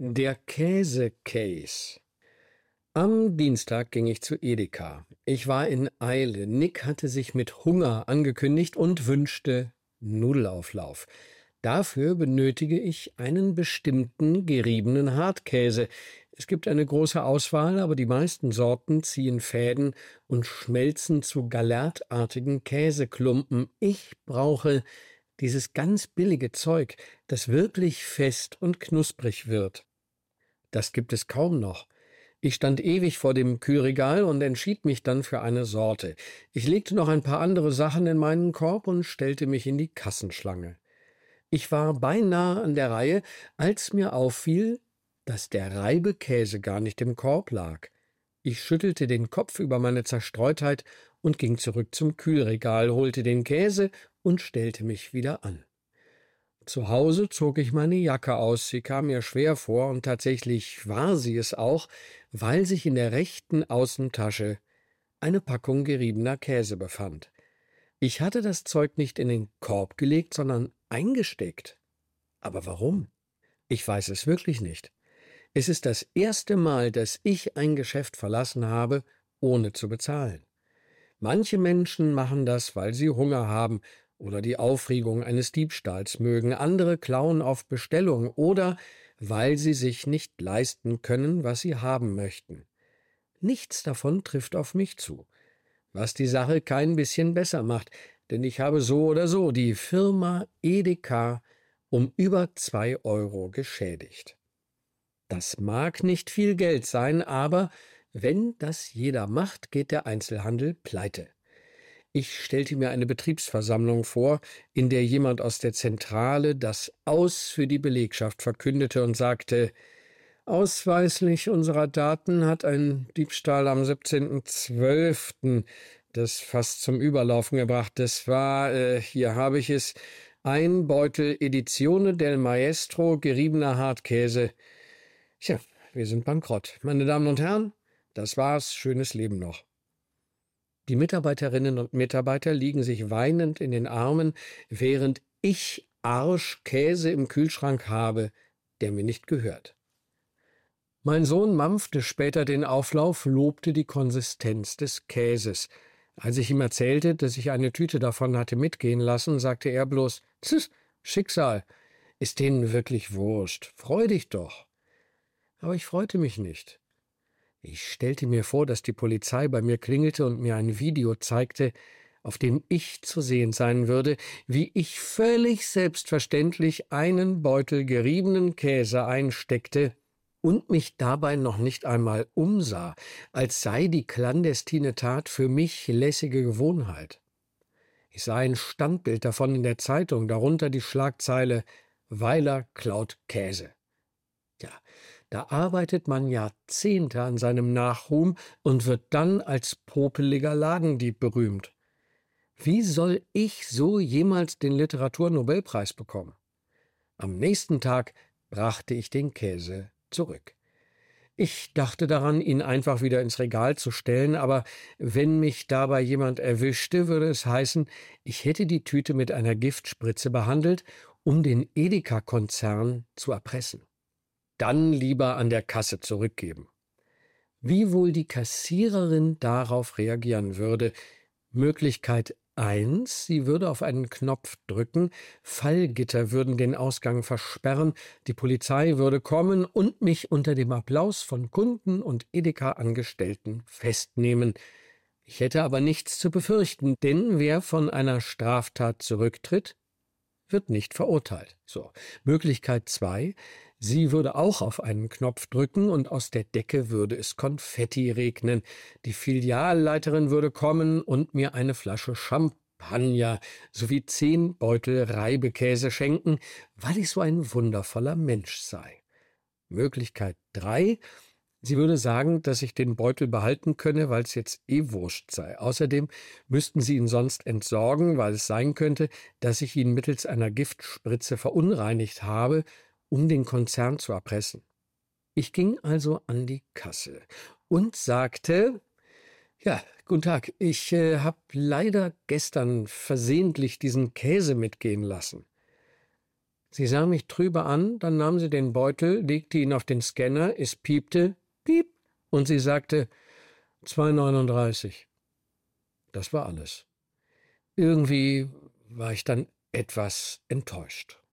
Der Käse-Case. Am Dienstag ging ich zu Edeka. Ich war in Eile. Nick hatte sich mit Hunger angekündigt und wünschte Nudelauflauf. Dafür benötige ich einen bestimmten geriebenen Hartkäse. Es gibt eine große Auswahl, aber die meisten Sorten ziehen Fäden und schmelzen zu gallertartigen Käseklumpen. Ich brauche dieses ganz billige Zeug, das wirklich fest und knusprig wird. Das gibt es kaum noch. Ich stand ewig vor dem Kühlregal und entschied mich dann für eine Sorte. Ich legte noch ein paar andere Sachen in meinen Korb und stellte mich in die Kassenschlange. Ich war beinahe an der Reihe, als mir auffiel, dass der Reibekäse gar nicht im Korb lag. Ich schüttelte den Kopf über meine Zerstreutheit und ging zurück zum Kühlregal, holte den Käse und stellte mich wieder an. Zu Hause zog ich meine Jacke aus, sie kam mir schwer vor, und tatsächlich war sie es auch, weil sich in der rechten Außentasche eine Packung geriebener Käse befand. Ich hatte das Zeug nicht in den Korb gelegt, sondern eingesteckt. Aber warum? Ich weiß es wirklich nicht. Es ist das erste Mal, dass ich ein Geschäft verlassen habe, ohne zu bezahlen. Manche Menschen machen das, weil sie Hunger haben oder die Aufregung eines Diebstahls mögen. Andere klauen auf Bestellung oder weil sie sich nicht leisten können, was sie haben möchten. Nichts davon trifft auf mich zu, was die Sache kein bisschen besser macht, denn ich habe so oder so die Firma Edeka um über 2 Euro geschädigt. Das mag nicht viel Geld sein, aber wenn das jeder macht, geht der Einzelhandel pleite. Ich stellte mir eine Betriebsversammlung vor, in der jemand aus der Zentrale das Aus für die Belegschaft verkündete und sagte: Ausweislich unserer Daten hat ein Diebstahl am 17.12. das fast zum Überlaufen gebracht. Das war, hier habe ich es, ein Beutel Edizione del Maestro geriebener Hartkäse. Tja, wir sind bankrott. Meine Damen und Herren, das war's. Schönes Leben noch. Die Mitarbeiterinnen und Mitarbeiter liegen sich weinend in den Armen, während ich Arschkäse im Kühlschrank habe, der mir nicht gehört. Mein Sohn mampfte später den Auflauf, lobte die Konsistenz des Käses. Als ich ihm erzählte, dass ich eine Tüte davon hatte mitgehen lassen, sagte er bloß: Schicksal, ist denen wirklich wurscht, freu dich doch. Aber ich freute mich nicht. Ich stellte mir vor, dass die Polizei bei mir klingelte und mir ein Video zeigte, auf dem ich zu sehen sein würde, wie ich völlig selbstverständlich einen Beutel geriebenen Käse einsteckte und mich dabei noch nicht einmal umsah, als sei die klandestine Tat für mich lässige Gewohnheit. Ich sah ein Standbild davon in der Zeitung, darunter die Schlagzeile »Weiler klaut Käse«. Ja, da arbeitet man Jahrzehnte an seinem Nachruhm und wird dann als popeliger Ladendieb berühmt. Wie soll ich so jemals den Literaturnobelpreis bekommen? Am nächsten Tag brachte ich den Käse zurück. Ich dachte daran, ihn einfach wieder ins Regal zu stellen, aber wenn mich dabei jemand erwischte, würde es heißen, ich hätte die Tüte mit einer Giftspritze behandelt, um den Edeka-Konzern zu erpressen. Dann lieber an der Kasse zurückgeben. Wie wohl die Kassiererin darauf reagieren würde? Möglichkeit 1, sie würde auf einen Knopf drücken, Fallgitter würden den Ausgang versperren, die Polizei würde kommen und mich unter dem Applaus von Kunden und Edeka-Angestellten festnehmen. Ich hätte aber nichts zu befürchten, denn wer von einer Straftat zurücktritt, wird nicht verurteilt. So. Möglichkeit 2, sie würde auch auf einen Knopf drücken und aus der Decke würde es Konfetti regnen. Die Filialleiterin würde kommen und mir eine Flasche Champagner sowie 10 Beutel Reibekäse schenken, weil ich so ein wundervoller Mensch sei. Möglichkeit 3, sie würde sagen, dass ich den Beutel behalten könne, weil es jetzt wurscht sei. Außerdem müssten sie ihn sonst entsorgen, weil es sein könnte, dass ich ihn mittels einer Giftspritze verunreinigt habe, um den Konzern zu erpressen. Ich ging also an die Kasse und sagte: Ja, guten Tag, ich habe leider gestern versehentlich diesen Käse mitgehen lassen. Sie sah mich trübe an, dann nahm sie den Beutel, legte ihn auf den Scanner, es piepte, piep, und sie sagte 2,39. Das war alles. Irgendwie war ich dann etwas enttäuscht.